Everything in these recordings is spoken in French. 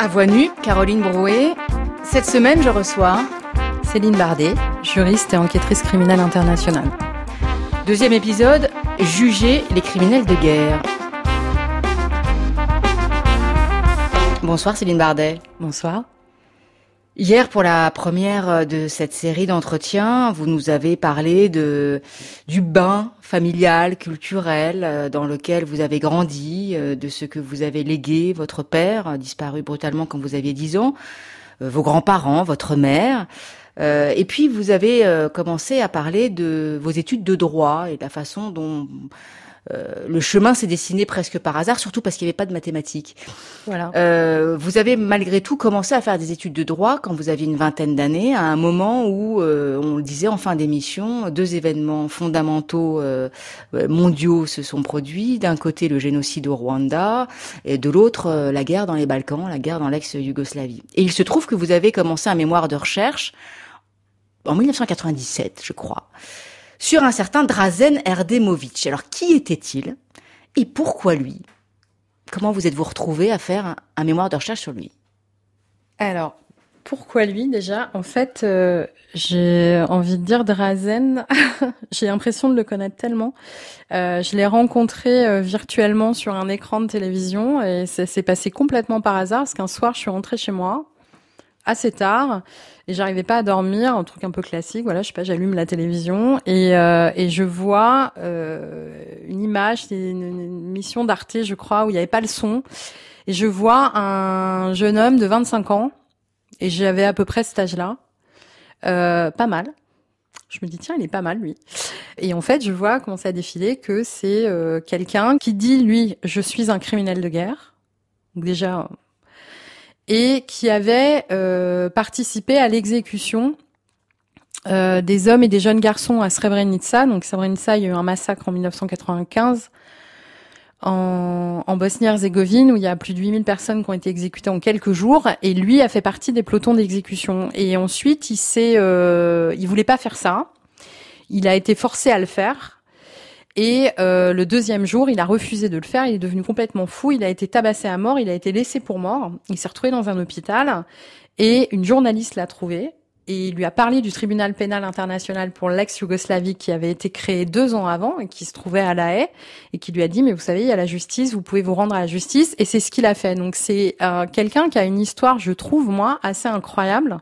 Voix nue, Caroline Brouet. Cette semaine, je reçois Céline Bardet, juriste et enquêtrice criminelle internationale. Deuxième épisode, juger les criminels de guerre. Bonsoir Céline Bardet. Bonsoir. Hier, pour la première de cette série d'entretiens, vous nous avez parlé du bain familial, culturel, dans lequel vous avez grandi, de ce que vous avez légué, votre père, disparu brutalement quand vous aviez 10 ans, vos grands-parents, votre mère. Et puis, vous avez commencé à parler de vos études de droit et de la façon dont le chemin s'est dessiné presque par hasard, surtout parce qu'il n'y avait pas de mathématiques. Voilà. Vous avez malgré tout commencé à faire des études de droit quand vous aviez une vingtaine d'années, à un moment où, on le disait en fin d'émission, 2 événements fondamentaux mondiaux se sont produits. D'un côté, le génocide au Rwanda, et de l'autre, la guerre dans les Balkans, la guerre dans l'ex-Yougoslavie. Et il se trouve que vous avez commencé un mémoire de recherche en 1997, je crois, sur un certain Dražen Erdemović. Alors, qui était-il et pourquoi lui? Comment vous êtes-vous retrouvé à faire un mémoire de recherche sur lui? Alors, pourquoi lui déjà? En fait, j'ai envie de dire Dražen, j'ai l'impression de le connaître tellement. Je l'ai rencontré virtuellement sur un écran de télévision et ça s'est passé complètement par hasard parce qu'un soir, je suis rentrée chez moi assez tard et j'arrivais pas à dormir, un truc un peu classique, voilà, je sais pas, j'allume la télévision et je vois une image, c'est une émission d'Arte, je crois, où il y avait pas le son, et je vois un jeune homme de 25 ans et j'avais à peu près cet âge-là, pas mal. Je me dis tiens, il est pas mal lui. Et en fait, je vois commencer à défiler que c'est quelqu'un qui dit lui, je suis un criminel de guerre. Donc déjà, et qui avait participé à l'exécution des hommes et des jeunes garçons à Srebrenica. Donc Srebrenica, il y a eu un massacre en 1995 en Bosnie-Herzégovine où il y a plus de 8000 personnes qui ont été exécutées en quelques jours, et lui a fait partie des pelotons d'exécution. Et ensuite, il voulait pas faire ça. Il a été forcé à le faire. Et le deuxième jour, il a refusé de le faire. Il est devenu complètement fou. Il a été tabassé à mort. Il a été laissé pour mort. Il s'est retrouvé dans un hôpital. Et une journaliste l'a trouvé. Et il lui a parlé du tribunal pénal international pour l'ex-Yougoslavie qui avait été créé 2 ans avant et qui se trouvait à La Haye. Et qui lui a dit, mais vous savez, il y a la justice. Vous pouvez vous rendre à la justice. Et c'est ce qu'il a fait. Donc c'est quelqu'un qui a une histoire, je trouve, moi, assez incroyable.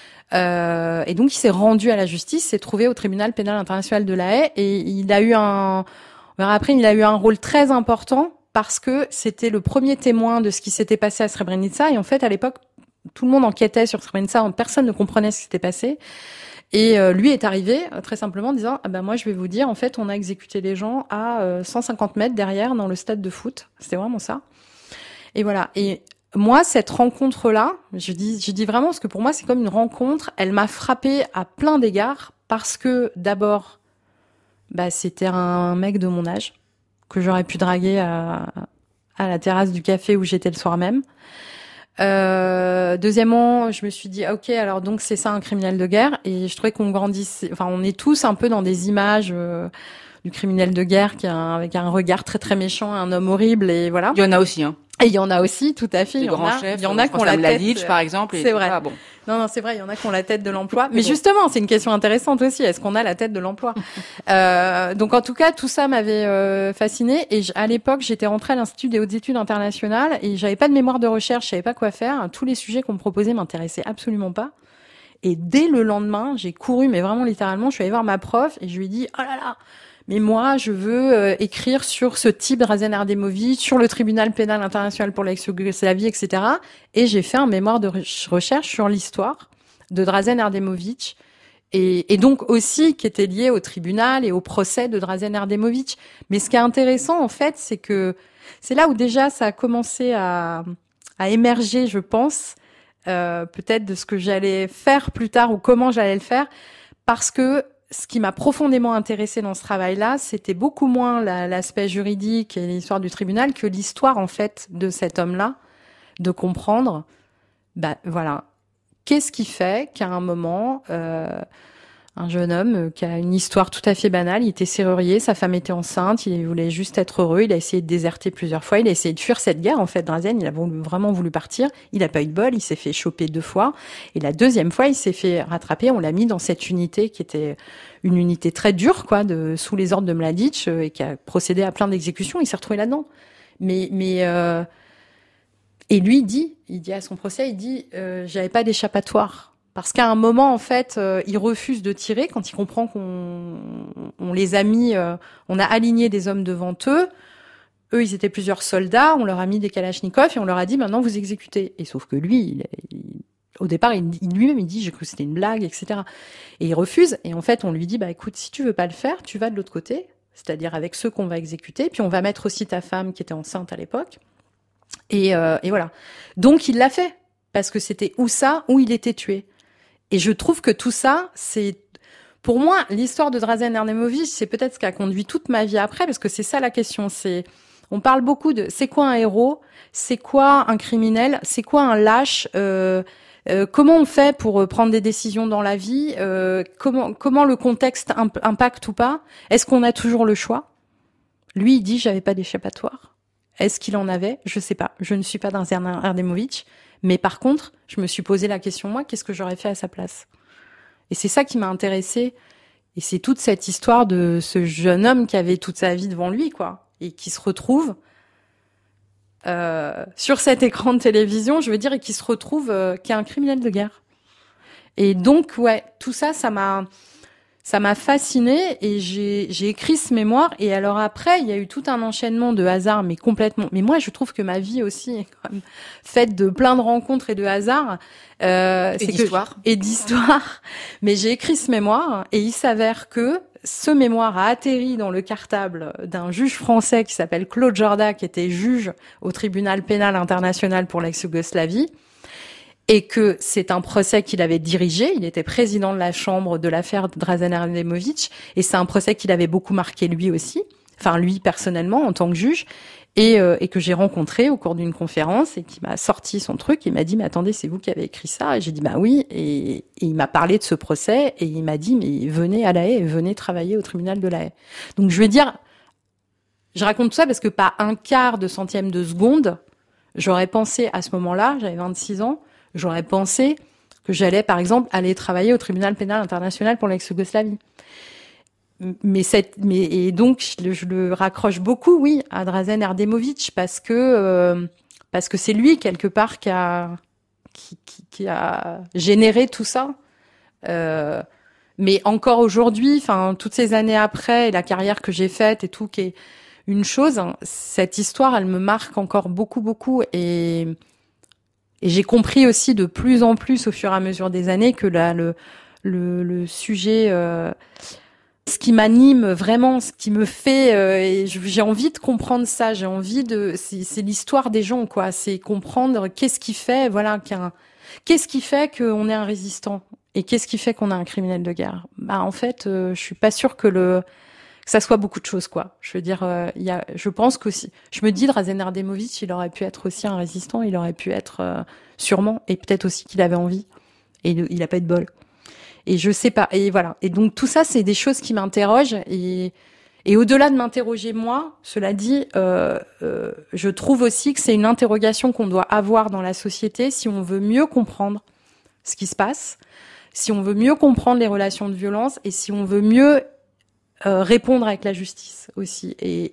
Et donc il s'est rendu à la justice, s'est trouvé au tribunal pénal international de La Haye, et il a eu on verra après, il a eu un rôle très important parce que c'était le premier témoin de ce qui s'était passé à Srebrenica. Et en fait, à l'époque, tout le monde enquêtait sur Srebrenica, personne ne comprenait ce qui s'était passé. Et lui est arrivé très simplement en disant ah ben moi je vais vous dire, en fait on a exécuté les gens à 150 mètres derrière dans le stade de foot. C'était vraiment ça. Et voilà. Et moi, cette rencontre-là, je dis vraiment, parce que pour moi, c'est comme une rencontre. Elle m'a frappée à plein d'égards parce que, d'abord, c'était un mec de mon âge que j'aurais pu draguer à la terrasse du café où j'étais le soir même. Deuxièmement, je me suis dit, ok, alors donc c'est ça un criminel de guerre. Et je trouvais qu'on grandissait, enfin, on est tous un peu dans des images du criminel de guerre avec un regard très très méchant, un homme horrible, et voilà. Il y en a aussi, hein. Et il y en a aussi, tout à fait. Les grands chefs, il y en a qui ont la tête. Mladic, par exemple. C'est vrai. Ah, bon. Non, c'est vrai. Il y en a qui ont la tête de l'emploi. Mais justement, c'est une question intéressante aussi. Est-ce qu'on a la tête de l'emploi? Donc, en tout cas, tout ça m'avait fascinée. Et à l'époque, j'étais rentrée à l'Institut des hautes études internationales et j'avais pas de mémoire de recherche. Je savais pas quoi faire. Tous les sujets qu'on me proposait m'intéressaient absolument pas. Et dès le lendemain, j'ai couru, mais vraiment littéralement, je suis allée voir ma prof et je lui ai dit, oh là là, mais moi, je veux écrire sur ce type, Dražen Erdemović, sur le tribunal pénal international pour l'ex-Yougoslavie, etc. Et j'ai fait un mémoire de recherche sur l'histoire de Dražen Erdemović, et donc aussi qui était lié au tribunal et au procès de Dražen Erdemović. Mais ce qui est intéressant, en fait, c'est que c'est là où déjà ça a commencé à émerger, je pense, peut-être de ce que j'allais faire plus tard ou comment j'allais le faire, parce que ce qui m'a profondément intéressée dans ce travail-là, c'était beaucoup moins l'aspect juridique et l'histoire du tribunal que l'histoire, en fait, de cet homme-là, de comprendre, voilà, qu'est-ce qui fait qu'à un moment, Un jeune homme qui a une histoire tout à fait banale. Il était serrurier, sa femme était enceinte, il voulait juste être heureux. Il a essayé de déserter plusieurs fois. Il a essayé de fuir cette guerre. En fait, Drazen, il a vraiment voulu partir. Il n'a pas eu de bol. Il s'est fait choper 2 fois. Et la 2e fois, il s'est fait rattraper. On l'a mis dans cette unité qui était une unité très dure, quoi, sous les ordres de Mladic, et qui a procédé à plein d'exécutions. Il s'est retrouvé là-dedans. Et lui, il dit à son procès, j'avais pas d'échappatoire. Parce qu'à un moment, en fait, il refuse de tirer quand il comprend qu'on les a mis, on a aligné des hommes devant eux. Eux, ils étaient plusieurs soldats, on leur a mis des kalachnikovs et on leur a dit maintenant vous exécutez. Et sauf que lui, au départ, lui-même, il dit j'ai cru que c'était une blague, etc. Et il refuse. Et en fait, on lui dit bah écoute, si tu veux pas le faire, tu vas de l'autre côté, c'est-à-dire avec ceux qu'on va exécuter. Puis on va mettre aussi ta femme qui était enceinte à l'époque. Et voilà. Donc il l'a fait parce que c'était ou ça ou il était tué. Et je trouve que tout ça, c'est, pour moi, l'histoire de Drazen Erdemović, c'est peut-être ce qui a conduit toute ma vie après, parce que c'est ça la question. On parle beaucoup de, c'est quoi un héros? C'est quoi un criminel? C'est quoi un lâche? Comment on fait pour prendre des décisions dans la vie? Comment le contexte impacte ou pas? Est-ce qu'on a toujours le choix? Lui, il dit, j'avais pas d'échappatoire. Est-ce qu'il en avait? Je sais pas. Je ne suis pas Drazen Erdemović. Mais par contre, je me suis posé la question, moi, qu'est-ce que j'aurais fait à sa place? Et c'est ça qui m'a intéressée. Et c'est toute cette histoire de ce jeune homme qui avait toute sa vie devant lui, quoi. Et qui se retrouve sur cet écran de télévision, je veux dire, et qui se retrouve qui est un criminel de guerre. Et donc, ouais, tout ça, ça m'a fascinée et j'ai écrit ce mémoire. Et alors après, il y a eu tout un enchaînement de hasards, mais complètement. Mais moi, je trouve que ma vie aussi est quand même faite de plein de rencontres et de hasards. Et d'histoires. Mais j'ai écrit ce mémoire et il s'avère que ce mémoire a atterri dans le cartable d'un juge français qui s'appelle Claude Jorda, qui était juge au tribunal pénal international pour l'ex-Yougoslavie. Et que c'est un procès qu'il avait dirigé. Il était président de la chambre de l'affaire Drazen Erdemović. Et c'est un procès qu'il avait beaucoup marqué lui aussi. Enfin, lui, personnellement, en tant que juge. Et que j'ai rencontré au cours d'une conférence et qui m'a sorti son truc. Il m'a dit, mais attendez, c'est vous qui avez écrit ça? Et j'ai dit, bah oui. Et il m'a parlé de ce procès et il m'a dit, mais venez à La Haye, venez travailler au tribunal de La Haye. Donc, je veux dire, je raconte tout ça parce que pas un quart de centième de seconde, j'aurais pensé à ce moment-là, j'avais 26 ans, j'aurais pensé que j'allais, par exemple, aller travailler au tribunal pénal international pour l'ex-Yougoslavie. Et donc, je le raccroche beaucoup, oui, à Drazen Erdemović parce que c'est lui, quelque part, qui a généré tout ça. Mais encore aujourd'hui, enfin, toutes ces années après, et la carrière que j'ai faite et tout, qui est une chose, hein, cette histoire, elle me marque encore beaucoup, beaucoup. Et j'ai compris aussi de plus en plus au fur et à mesure des années que là, le sujet, ce qui m'anime vraiment, ce qui me fait, et j'ai envie de comprendre ça, c'est l'histoire des gens, quoi. C'est comprendre qu'est-ce qui fait, voilà, qu'est-ce qui fait qu'on est un résistant et qu'est-ce qui fait qu'on a un criminel de guerre. Bah, en fait, je suis pas sûre que ça soit beaucoup de choses, quoi. Je veux dire, je pense qu'aussi, je me dis, Drazen Erdemović, il aurait pu être aussi un résistant, il aurait pu être, sûrement, et peut-être aussi qu'il avait envie. Et il a pas eu de bol. Et je sais pas. Et voilà. Et donc, tout ça, c'est des choses qui m'interrogent. Et au-delà de m'interroger moi, cela dit, je trouve aussi que c'est une interrogation qu'on doit avoir dans la société si on veut mieux comprendre ce qui se passe, si on veut mieux comprendre les relations de violence et si on veut mieux répondre avec la justice aussi.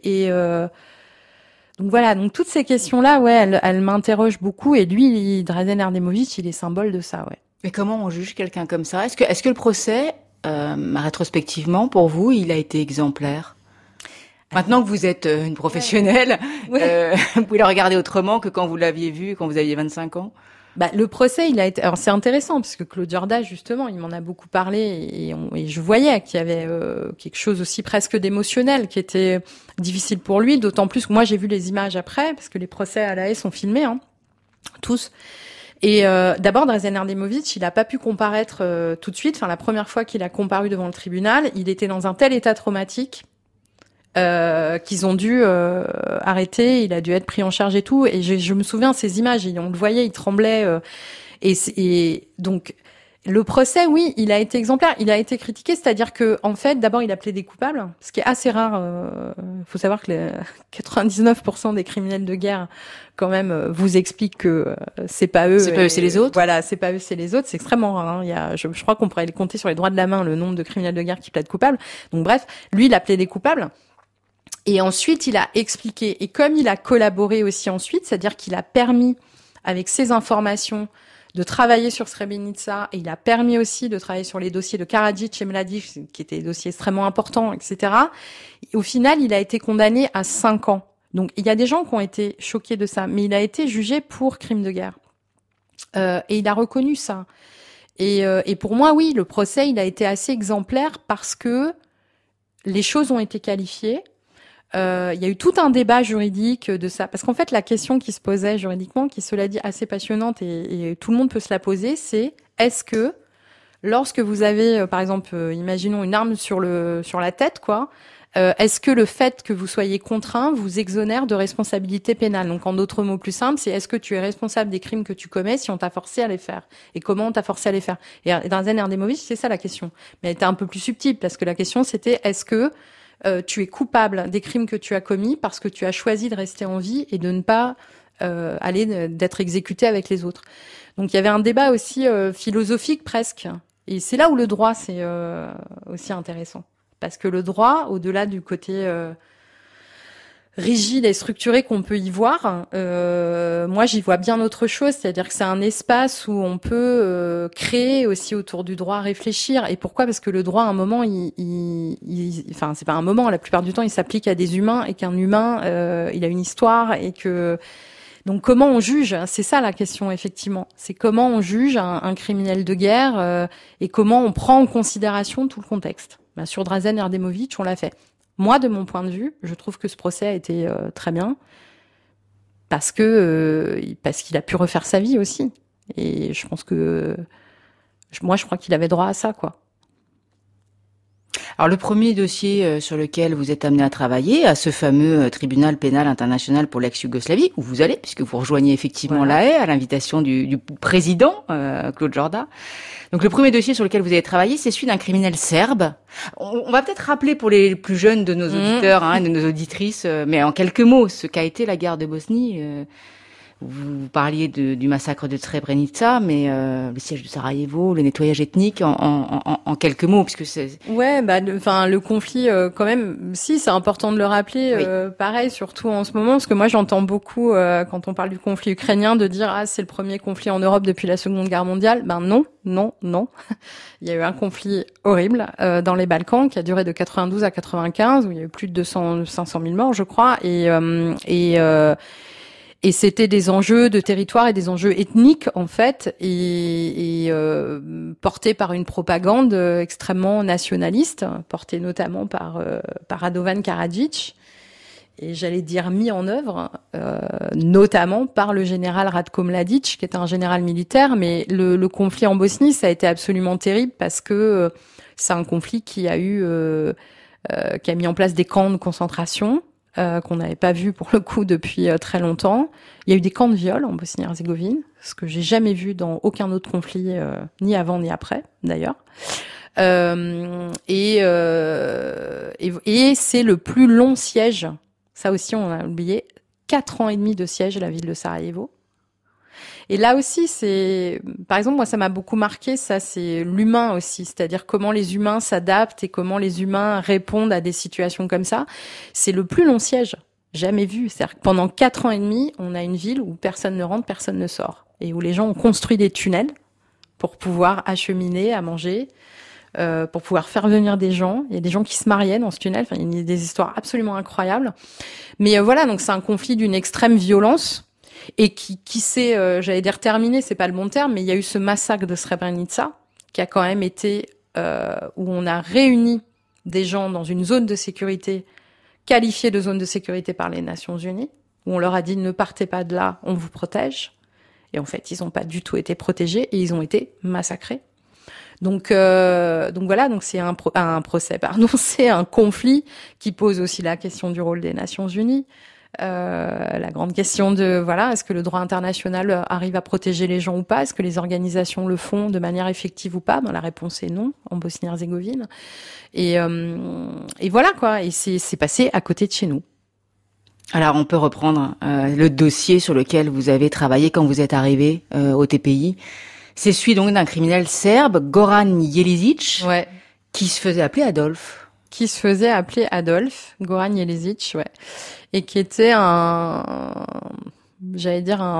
Donc voilà, donc toutes ces questions-là, ouais, elles m'interrogent beaucoup. Et lui, Drazen Erdemović, il est symbole de ça, ouais. Mais comment on juge quelqu'un comme ça? Est-ce que le procès, rétrospectivement, pour vous, il a été exemplaire? Maintenant que vous êtes une professionnelle, ouais. Vous pouvez le regarder autrement que quand vous l'aviez vu, quand vous aviez 25 ans? Bah, le procès, il a été, alors c'est intéressant parce que Claude Jorda, justement, il m'en a beaucoup parlé et je voyais qu'il y avait quelque chose aussi presque d'émotionnel qui était difficile pour lui, d'autant plus que moi j'ai vu les images après parce que les procès à La Haye sont filmés, hein, tous. Et d'abord, Drazen Erdemović, il a pas pu comparaître tout de suite. Enfin, la première fois qu'il a comparu devant le tribunal, il était dans un tel état traumatique qu'ils ont dû arrêter. Il a dû être pris en charge et tout. Et je me souviens de ces images. On le voyait, il tremblait. Et donc, Le procès, oui, il a été exemplaire. Il a été critiqué, c'est-à-dire que, en fait, d'abord, il a plaidé coupable, ce qui est assez rare. Faut savoir que 99% des criminels de guerre, quand même, vous expliquent que c'est pas eux. C'est pas eux, c'est les autres. Voilà, c'est pas eux, c'est les autres. C'est extrêmement rare. Il y a, je crois qu'on pourrait les compter sur les doigts de la main le nombre de criminels de guerre qui plaident coupable. Donc, bref, lui, il a plaidé coupable. Et ensuite, il a expliqué. Et comme il a collaboré aussi ensuite, c'est-à-dire qu'il a permis, avec ses informations, de travailler sur Srebrenica, et il a permis aussi de travailler sur les dossiers de Karadzic et Mladic, qui étaient des dossiers extrêmement importants, etc. Et au final, il a été condamné à 5 ans. Donc, il y a des gens qui ont été choqués de ça, mais il a été jugé pour crime de guerre. Et il a reconnu ça. Et pour moi, oui, le procès, il a été assez exemplaire parce que les choses ont été qualifiées. Il y a eu tout un débat juridique de ça. Parce qu'en fait, la question qui se posait juridiquement, qui cela dit assez passionnante et tout le monde peut se la poser, c'est est-ce que lorsque vous avez, par exemple, imaginons une arme sur la tête, quoi, est-ce que le fait que vous soyez contraint vous exonère de responsabilité pénale? Donc, en d'autres mots plus simples, c'est est-ce que tu es responsable des crimes que tu commets si on t'a forcé à les faire? Et comment on t'a forcé à les faire? Et dans Drazen Erdemovic, c'est ça la question. Mais elle était un peu plus subtile parce que la question c'était est-ce que tu es coupable des crimes que tu as commis parce que tu as choisi de rester en vie et de ne pas d'être exécuté avec les autres. Donc il y avait un débat aussi philosophique presque. Et c'est là où le droit c'est aussi intéressant. Parce que le droit, au-delà du côté rigide et structuré qu'on peut y voir, moi j'y vois bien autre chose, c'est-à-dire que c'est un espace où on peut créer aussi autour du droit, réfléchir. Et pourquoi? Parce que le droit, à un moment, enfin c'est pas un moment, la plupart du temps, il s'applique à des humains et qu'un humain, il a une histoire et que donc comment on juge? C'est ça la question effectivement. C'est comment on juge un criminel de guerre et comment on prend en considération tout le contexte. Ben, sur Drazen Erdemovic, on l'a fait. Moi, de mon point de vue, je trouve que ce procès a été très bien parce qu'il a pu refaire sa vie aussi. Et je pense que moi, je crois qu'il avait droit à ça, quoi. Alors le premier dossier sur lequel vous êtes amené à travailler, à ce fameux tribunal pénal international pour l'ex-Yougoslavie, où vous allez, puisque vous rejoignez effectivement La Haye à l'invitation du président Claude Jorda. Donc le premier dossier sur lequel vous avez travaillé, c'est celui d'un criminel serbe. On va peut-être rappeler pour les plus jeunes de nos auditeurs, de nos auditrices, mais en quelques mots, ce qu'a été la guerre de Bosnie. Vous parliez du massacre de Srebrenica, mais le siège de Sarajevo, le nettoyage ethnique, en quelques mots, puisque c'est... Ouais, le conflit, quand même, si, c'est important de le rappeler, oui. Pareil, surtout en ce moment, parce que moi, j'entends beaucoup, quand on parle du conflit ukrainien, de dire, c'est le premier conflit en Europe depuis la Seconde Guerre mondiale. Ben non. Il y a eu un conflit horrible, dans les Balkans, qui a duré de 92 à 95, où il y a eu plus de 500 000 morts, je crois, et c'était des enjeux de territoire et des enjeux ethniques, en fait, et portés par une propagande extrêmement nationaliste, portée notamment par Radovan Karadzic, et j'allais dire mis en œuvre, notamment par le général Ratko Mladic, qui est un général militaire, mais le conflit en Bosnie, ça a été absolument terrible parce que c'est un conflit qui a mis en place des camps de concentration, qu'on n'avait pas vu pour le coup depuis très longtemps. Il y a eu des camps de viol en Bosnie-Herzégovine, ce que j'ai jamais vu dans aucun autre conflit, ni avant ni après d'ailleurs. Et c'est le plus long siège. Ça aussi, on a oublié. 4 ans et demi de siège à la ville de Sarajevo. Et là aussi, par exemple, moi, ça m'a beaucoup marqué, ça, c'est l'humain aussi. C'est-à-dire comment les humains s'adaptent et comment les humains répondent à des situations comme ça. C'est le plus long siège jamais vu. C'est-à-dire que pendant 4 ans et demi, on a une ville où personne ne rentre, personne ne sort. Et où les gens ont construit des tunnels pour pouvoir acheminer à manger, pour pouvoir faire venir des gens. Il y a des gens qui se mariaient dans ce tunnel. Enfin, il y a des histoires absolument incroyables. Mais voilà, donc c'est un conflit d'une extrême violence. Et qui s'est, j'allais dire terminé, c'est pas le bon terme, mais il y a eu ce massacre de Srebrenica, qui a quand même été, où on a réuni des gens dans une zone de sécurité, qualifiée de zone de sécurité par les Nations Unies, où on leur a dit ne partez pas de là, on vous protège. Et en fait, ils n'ont pas du tout été protégés et ils ont été massacrés. Donc voilà, donc c'est un procès, c'est un conflit qui pose aussi la question du rôle des Nations Unies. La grande question de voilà, est-ce que le droit international arrive à protéger les gens ou pas? Est-ce que les organisations le font de manière effective ou pas? Ben, la réponse est non en Bosnie-Herzégovine. Et voilà quoi. Et c'est passé à côté de chez nous. Alors on peut reprendre le dossier sur lequel vous avez travaillé quand vous êtes arrivé au TPI. C'est celui donc d'un criminel serbe, Goran Jeličić, Ouais. qui se faisait appeler Adolphe. Goran Jeličić, ouais. Et qui était c'est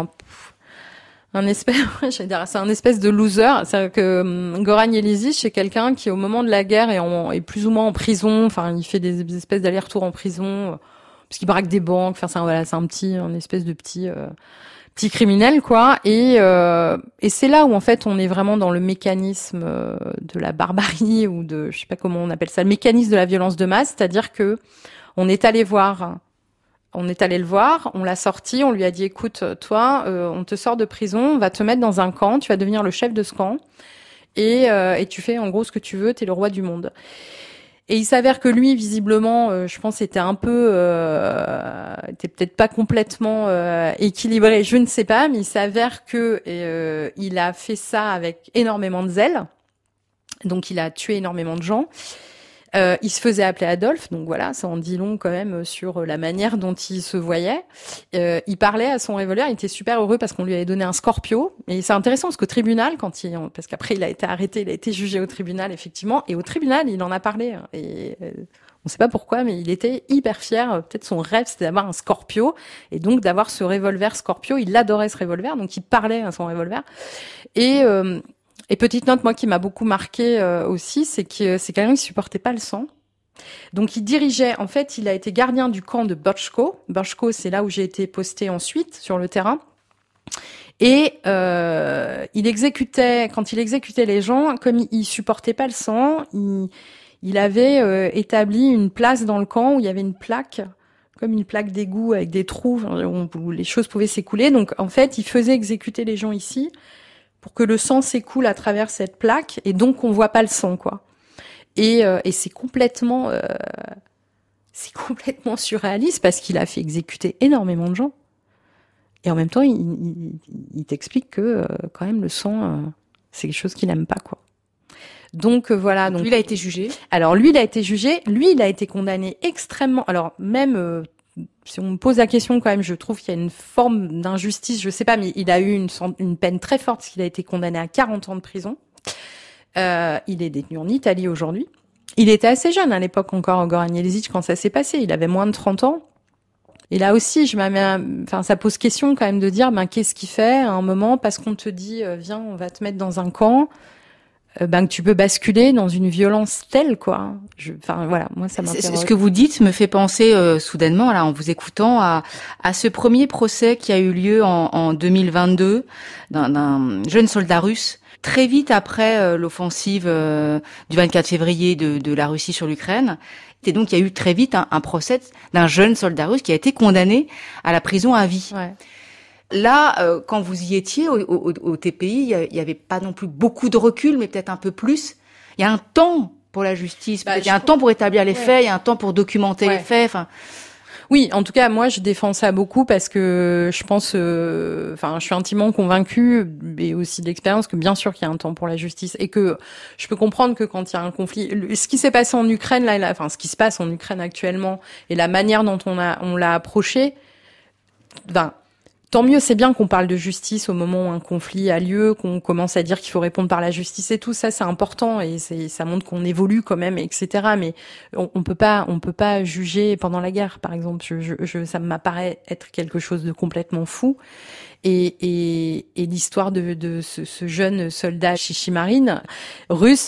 un espèce de loser. C'est-à-dire que Goran Jeličić, c'est quelqu'un qui, au moment de la guerre, est plus ou moins en prison. Enfin, il fait des espèces d'allers-retours en prison, parce qu'il braque des banques. Enfin, c'est un espèce de petit criminel, quoi. Et c'est là où, en fait, on est vraiment dans le mécanisme de la barbarie ou je sais pas comment on appelle ça, le mécanisme de la violence de masse. C'est-à-dire que on est allé le voir, on l'a sorti, on lui a dit, écoute, toi, on te sort de prison, on va te mettre dans un camp, tu vas devenir le chef de ce camp, et tu fais en gros ce que tu veux, t'es le roi du monde. Et il s'avère que lui, visiblement, je pense, était un peu, était peut-être pas complètement équilibré, je ne sais pas, mais il s'avère que il a fait ça avec énormément de zèle, donc il a tué énormément de gens. Il se faisait appeler Adolphe, donc voilà, ça en dit long quand même sur la manière dont il se voyait. Il parlait à son revolver, il était super heureux parce qu'on lui avait donné un Scorpio. Et c'est intéressant parce qu'au tribunal, parce qu'après il a été arrêté, il a été jugé au tribunal effectivement, et au tribunal il en a parlé. Et on sait pas pourquoi, mais il était hyper fier. Peut-être son rêve c'était d'avoir un Scorpio, et donc d'avoir ce revolver Scorpio. Il adorait ce revolver, donc il parlait à son revolver. Et petite note, moi, qui m'a beaucoup marqué aussi, c'est que c'est quelqu'un qui supportait pas le sang. Donc, il dirigeait, en fait, il a été gardien du camp de Bochko. Bochko, c'est là où j'ai été postée ensuite, sur le terrain. Et quand il exécutait les gens, comme il supportait pas le sang, il avait établi une place dans le camp où il y avait une plaque, comme une plaque d'égout avec des trous où les choses pouvaient s'écouler. Donc, en fait, il faisait exécuter les gens ici pour que le sang s'écoule à travers cette plaque, et donc on voit pas le sang, quoi. Et c'est complètement surréaliste parce qu'il a fait exécuter énormément de gens. Et en même temps, il t'explique que quand même le sang, c'est quelque chose qu'il aime pas, quoi. Donc voilà. Donc lui, il a été jugé. Alors lui, il a été jugé. Lui, il a été condamné extrêmement. Alors même si on me pose la question, quand même, je trouve qu'il y a une forme d'injustice. Je sais pas, mais il a eu une peine très forte parce qu'il a été condamné à 40 ans de prison. Il est détenu en Italie aujourd'hui. Il était assez jeune à l'époque encore, Goran Jeličić, quand ça s'est passé. Il avait moins de 30 ans. Et là aussi, ça pose question quand même de dire, qu'est-ce qu'il fait à un moment parce qu'on te dit, viens, on va te mettre dans un camp, que tu peux basculer dans une violence telle, quoi. Voilà, moi ça m'intéresse. Ce que vous dites me fait penser soudainement, là, en vous écoutant, à ce premier procès qui a eu lieu en 2022 d'un jeune soldat russe. Très vite après l'offensive du 24 février de la Russie sur l'Ukraine. Et donc, il y a eu très vite un procès d'un jeune soldat russe qui a été condamné à la prison à vie. Ouais. Là, quand vous y étiez au TPI, il y avait pas non plus beaucoup de recul, mais peut-être un peu plus. Il y a un temps pour la justice, il y a un temps pour établir les faits, il y a un temps pour documenter les faits. Enfin. Oui, en tout cas, moi, je défends ça beaucoup parce que je pense, je suis intimement convaincue, et aussi de l'expérience, que bien sûr qu'il y a un temps pour la justice et que je peux comprendre que quand il y a un conflit, ce qui s'est passé en Ukraine, ce qui se passe en Ukraine actuellement et la manière dont on l'a approché, tant mieux, c'est bien qu'on parle de justice au moment où un conflit a lieu, qu'on commence à dire qu'il faut répondre par la justice et tout ça, c'est important et ça montre qu'on évolue quand même, etc. Mais on peut pas juger pendant la guerre, par exemple. Ça m'apparaît être quelque chose de complètement fou. Et l'histoire de ce jeune soldat Chichimarine russe,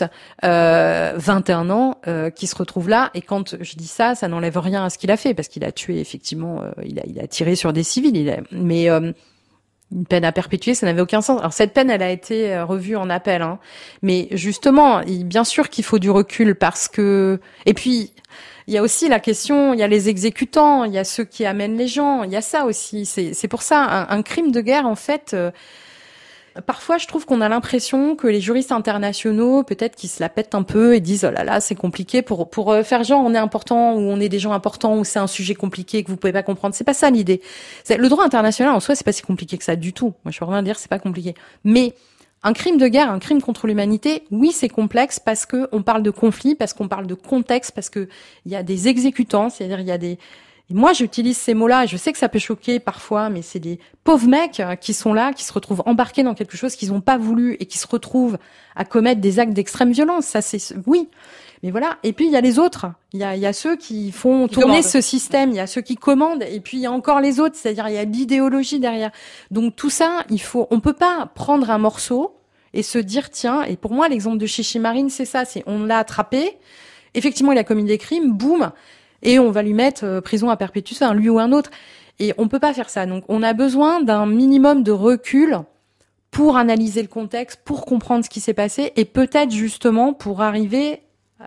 21 ans, qui se retrouve là. Et quand je dis ça, ça n'enlève rien à ce qu'il a fait, parce qu'il a tué effectivement, il a tiré sur des civils. Mais une peine à perpétuer, ça n'avait aucun sens. Alors cette peine, elle a été revue en appel, hein. Mais justement, bien sûr qu'il faut du recul parce que. Et puis. Il y a aussi la question, il y a les exécutants, il y a ceux qui amènent les gens, il y a ça aussi. C'est pour ça, un crime de guerre, en fait, Parfois, je trouve qu'on a l'impression que les juristes internationaux, peut-être qu'ils se la pètent un peu et disent oh là là, c'est compliqué pour faire genre on est important ou on est des gens importants ou c'est un sujet compliqué que vous pouvez pas comprendre. C'est pas ça l'idée. Le droit international en soi, c'est pas si compliqué que ça du tout. Moi, je peux rien dire, c'est pas compliqué. Mais un crime de guerre, un crime contre l'humanité, oui, c'est complexe parce que on parle de conflit, parce qu'on parle de contexte, parce que il y a des exécutants, c'est-à-dire il y a des moi, j'utilise ces mots-là et je sais que ça peut choquer parfois, mais c'est des pauvres mecs qui sont là, qui se retrouvent embarqués dans quelque chose qu'ils n'ont pas voulu et qui se retrouvent à commettre des actes d'extrême violence. Ça, c'est oui. Mais voilà. Et puis, il y a les autres. Il y a ceux qui font tourner ce système. Il y a ceux qui commandent. Et puis, il y a encore les autres. C'est-à-dire, il y a l'idéologie derrière. Donc, tout ça, on peut pas prendre un morceau et se dire, tiens, et pour moi, l'exemple de Chichimarine, c'est ça. C'est, on l'a attrapé. Effectivement, il a commis des crimes. Boum. Et on va lui mettre prison à perpétuité, lui ou un autre. Et on peut pas faire ça. Donc, on a besoin d'un minimum de recul pour analyser le contexte, pour comprendre ce qui s'est passé, et peut-être justement pour arriver,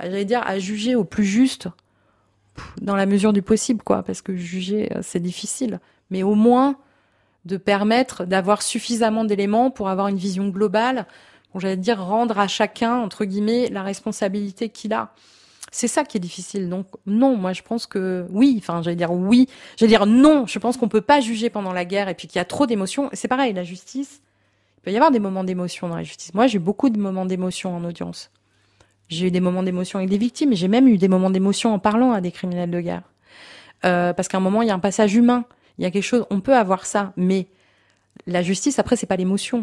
à juger au plus juste, dans la mesure du possible, quoi. Parce que juger, c'est difficile. Mais au moins, de permettre d'avoir suffisamment d'éléments pour avoir une vision globale, pour, rendre à chacun, entre guillemets, la responsabilité qu'il a. C'est ça qui est difficile. Donc, non, moi, je pense que oui. Oui. Non. Je pense qu'on peut pas juger pendant la guerre et puis qu'il y a trop d'émotions. C'est pareil, la justice. Il peut y avoir des moments d'émotion dans la justice. Moi, j'ai eu beaucoup de moments d'émotion en audience. J'ai eu des moments d'émotion avec des victimes et j'ai même eu des moments d'émotion en parlant à des criminels de guerre. Parce qu'à un moment, il y a un passage humain. Il y a quelque chose, on peut avoir ça. Mais la justice, après, c'est pas l'émotion.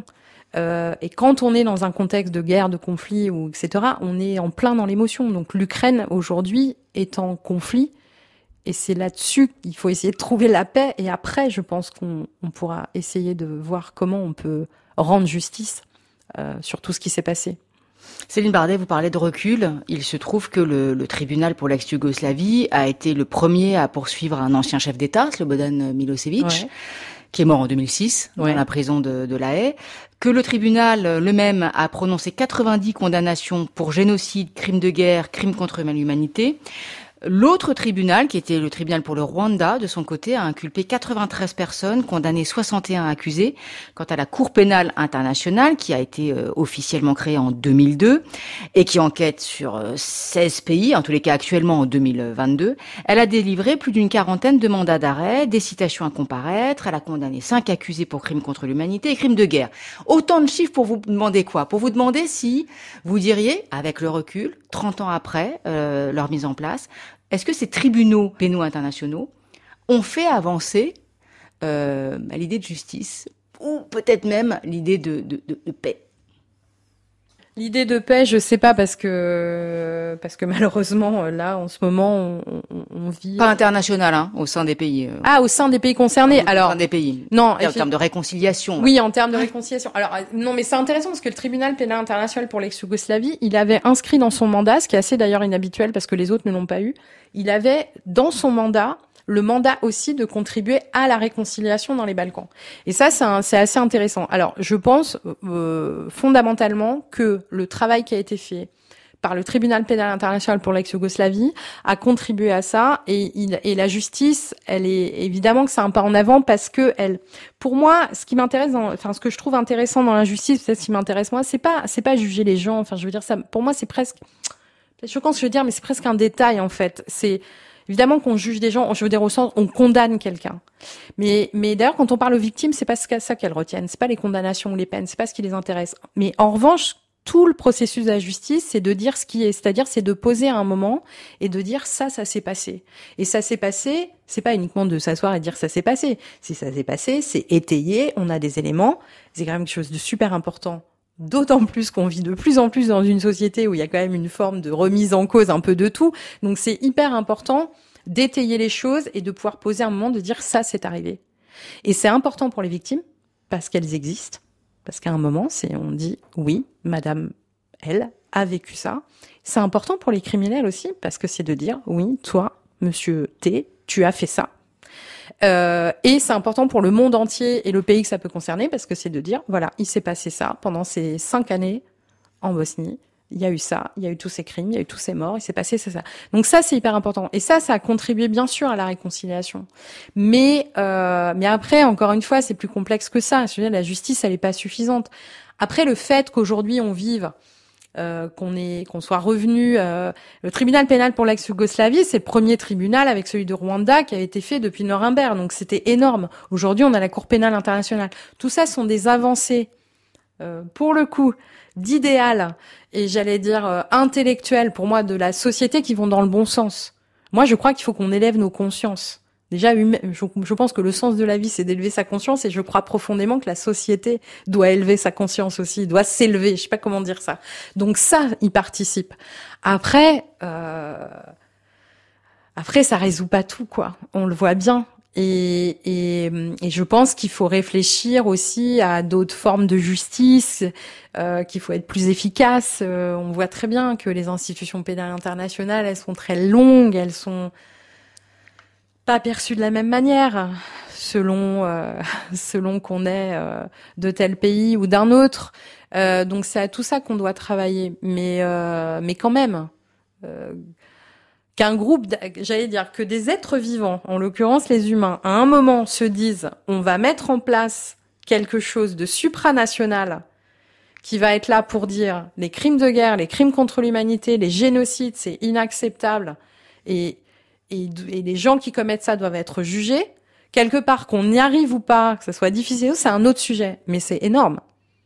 Et quand on est dans un contexte de guerre, de conflit, ou etc., on est en plein dans l'émotion. Donc l'Ukraine, aujourd'hui, est en conflit. Et c'est là-dessus qu'il faut essayer de trouver la paix. Et après, je pense qu'on pourra essayer de voir comment on peut rendre justice sur tout ce qui s'est passé. Céline Bardet, vous parlez de recul. Il se trouve que le tribunal pour l'ex-Yougoslavie a été le premier à poursuivre un ancien chef d'État, Slobodan Milosevic, qui est mort en 2006 dans la prison de La Haye, que le tribunal lui-même a prononcé 90 condamnations pour génocide, crime de guerre, crime contre l'humanité. L'autre tribunal, qui était le tribunal pour le Rwanda, de son côté, a inculpé 93 personnes, condamné 61 accusés. Quant à la Cour pénale internationale, qui a été officiellement créée en 2002 et qui enquête sur 16 pays, en tous les cas actuellement en 2022, elle a délivré plus d'une quarantaine de mandats d'arrêt, des citations à comparaître. Elle a condamné 5 accusés pour crimes contre l'humanité et crimes de guerre. Autant de chiffres pour vous demander quoi? Pour vous demander si vous diriez, avec le recul, 30 ans après leur mise en place, est-ce que ces tribunaux pénaux internationaux ont fait avancer l'idée de justice ou peut-être même l'idée de paix? L'idée de paix, je sais pas parce que malheureusement là en ce moment on vit pas international au sein des pays. Au sein des pays concernés. Alors au sein des pays. Non, en termes de réconciliation. Oui, en termes de réconciliation. Alors non, mais c'est intéressant parce que le tribunal pénal international pour l'ex-Yougoslavie, il avait inscrit dans son mandat, ce qui est assez d'ailleurs inhabituel parce que les autres ne l'ont pas eu. Il avait dans son mandat le mandat aussi de contribuer à la réconciliation dans les Balkans. Et ça, c'est assez intéressant. Alors, je pense fondamentalement que le travail qui a été fait par le tribunal pénal international pour l'ex-Yougoslavie a contribué à ça. Et la justice, elle est évidemment que c'est un pas en avant parce que pour moi, ce qui m'intéresse, ce que je trouve intéressant dans la justice, peut-être ce qui m'intéresse moi, c'est pas juger les gens. Enfin, je veux dire ça. Pour moi, c'est presque, c'est choquant ce que je veux dire, mais c'est presque un détail en fait. C'est évidemment qu'on juge des gens, je veux dire au sens, on condamne quelqu'un. Mais d'ailleurs, quand on parle aux victimes, c'est pas ça qu'elles retiennent. C'est pas les condamnations ou les peines, c'est pas ce qui les intéresse. Mais en revanche, tout le processus de la justice, c'est de dire ce qui est, c'est-à-dire c'est de poser à un moment et de dire ça s'est passé. Et ça s'est passé, c'est pas uniquement de s'asseoir et dire ça s'est passé. Si ça s'est passé, c'est étayé, on a des éléments, c'est quand même quelque chose de super important. D'autant plus qu'on vit de plus en plus dans une société où il y a quand même une forme de remise en cause un peu de tout. Donc c'est hyper important d'étayer les choses et de pouvoir poser un moment de dire ça c'est arrivé. Et c'est important pour les victimes parce qu'elles existent. Parce qu'à un moment, on dit oui, madame, elle a vécu ça. C'est important pour les criminels aussi parce que c'est de dire oui, toi, monsieur T, tu as fait ça. Et c'est important pour le monde entier et le pays que ça peut concerner parce que c'est de dire voilà, il s'est passé ça pendant ces 5 années en Bosnie il y a eu ça, il y a eu tous ces crimes, il y a eu tous ces morts, il s'est passé ça. Donc ça, c'est hyper important. Et ça a contribué bien sûr à la réconciliation. Mais après, encore une fois, c'est plus complexe que ça. Je veux dire, la justice, elle est pas suffisante. Après, le fait qu'aujourd'hui on vive, qu'on soit revenu, le tribunal pénal pour l'ex-Yougoslavie, c'est le premier tribunal avec celui de Rwanda qui a été fait depuis Nuremberg. Donc c'était énorme. Aujourd'hui, on a la Cour pénale internationale. Tout ça sont des avancées, pour le coup, d'idéal et j'allais dire intellectuel pour moi de la société qui vont dans le bon sens. Moi, je crois qu'il faut qu'on élève nos consciences. Déjà, je pense que le sens de la vie, c'est d'élever sa conscience et je crois profondément que la société doit élever sa conscience aussi, doit s'élever. Je sais pas comment dire ça. Donc ça, y participe. Après, ça résout pas tout, quoi. On le voit bien. Et je pense qu'il faut réfléchir aussi à d'autres formes de justice, qu'il faut être plus efficace. On voit très bien que les institutions pénales internationales, elles sont très longues, elles sont pas perçues de la même manière selon qu'on est de tel pays ou d'un autre. Donc c'est à tout ça qu'on doit travailler. Mais quand même. Qu'un groupe, j'allais dire que des êtres vivants, en l'occurrence les humains, à un moment se disent on va mettre en place quelque chose de supranational qui va être là pour dire les crimes de guerre, les crimes contre l'humanité, les génocides, c'est inacceptable et les gens qui commettent ça doivent être jugés. Quelque part, qu'on y arrive ou pas, que ça soit difficile, c'est un autre sujet, mais c'est énorme.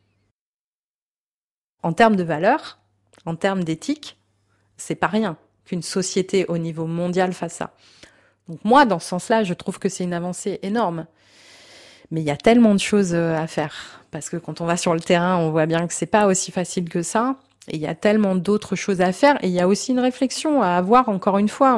En termes de valeurs, en termes d'éthique, c'est pas rien qu'une société au niveau mondial fasse ça. Donc moi, dans ce sens-là, je trouve que c'est une avancée énorme. Mais il y a tellement de choses à faire. Parce que quand on va sur le terrain, on voit bien que c'est pas aussi facile que ça. Et il y a tellement d'autres choses à faire. Et il y a aussi une réflexion à avoir, encore une fois.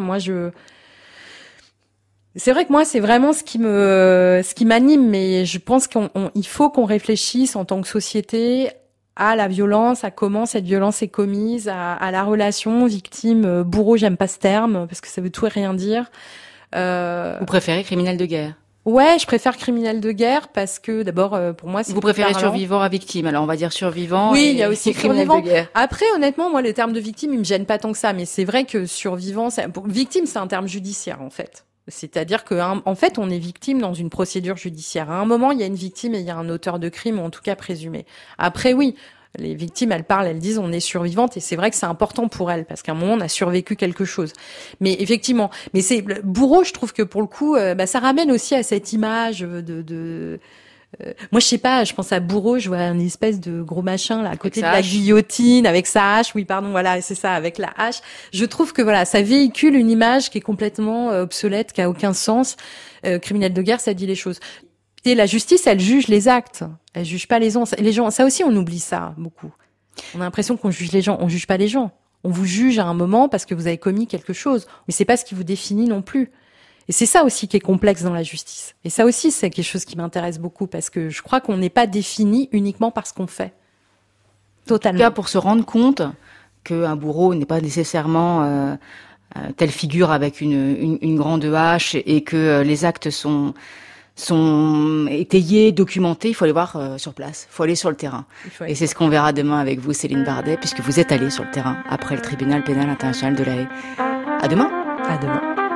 C'est vrai que moi, c'est vraiment ce qui m'anime. Mais je pense qu'il faut qu'on réfléchisse en tant que société à la violence, à comment cette violence est commise, à la relation victime-bourreau, j'aime pas ce terme, parce que ça veut tout et rien dire. Vous préférez criminel de guerre? Ouais, je préfère criminel de guerre, parce que d'abord, pour moi, c'est... Vous préférez survivant à victime, alors on va dire survivant. Oui, il y a aussi criminel survivant. de guerre. Après, honnêtement, moi, le terme de victime, il me gêne pas tant que ça, mais c'est vrai que survivant, victime, c'est un terme judiciaire, en fait. C'est-à-dire que, en fait, on est victime dans une procédure judiciaire. À un moment, il y a une victime et il y a un auteur de crime, ou en tout cas présumé. Après, oui, les victimes, elles parlent, elles disent on est survivante, et c'est vrai que c'est important pour elles, parce qu'à un moment, on a survécu quelque chose. Mais effectivement, c'est le bourreau, je trouve que pour le coup, ça ramène aussi à cette image moi, je sais pas, je pense à bourreau, je vois une espèce de gros machin là à côté de la guillotine avec sa hache. Oui, pardon, voilà, c'est ça, avec la hache. Je trouve que voilà, ça véhicule une image qui est complètement obsolète, qui a aucun sens. Criminel de guerre, ça dit les choses. Et la justice, elle juge les actes, elle juge pas les gens. Ça aussi, on oublie ça beaucoup. On a l'impression qu'on juge les gens, on juge pas les gens. On vous juge à un moment parce que vous avez commis quelque chose, mais c'est pas ce qui vous définit non plus. Et c'est ça aussi qui est complexe dans la justice. Et ça aussi, c'est quelque chose qui m'intéresse beaucoup, parce que je crois qu'on n'est pas défini uniquement par ce qu'on fait. Totalement. En tout cas, pour se rendre compte qu'un bourreau n'est pas nécessairement telle figure avec une grande hache, et que les actes sont étayés, documentés, il faut aller voir sur place, il faut aller sur le terrain. Et c'est ce qu'on verra demain avec vous, Céline Bardet, puisque vous êtes allée sur le terrain après le tribunal pénal international de La Haye. À demain. À demain.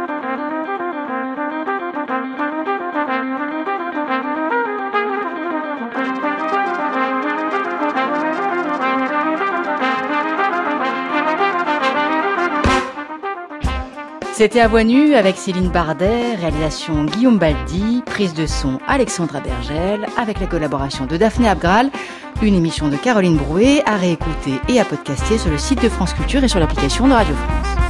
C'était À Voix nue avec Céline Bardet, réalisation Guillaume Baldi, prise de son Alexandra Bergel, avec la collaboration de Daphné Abgral, une émission de Caroline Brouet à réécouter et à podcaster sur le site de France Culture et sur l'application de Radio France.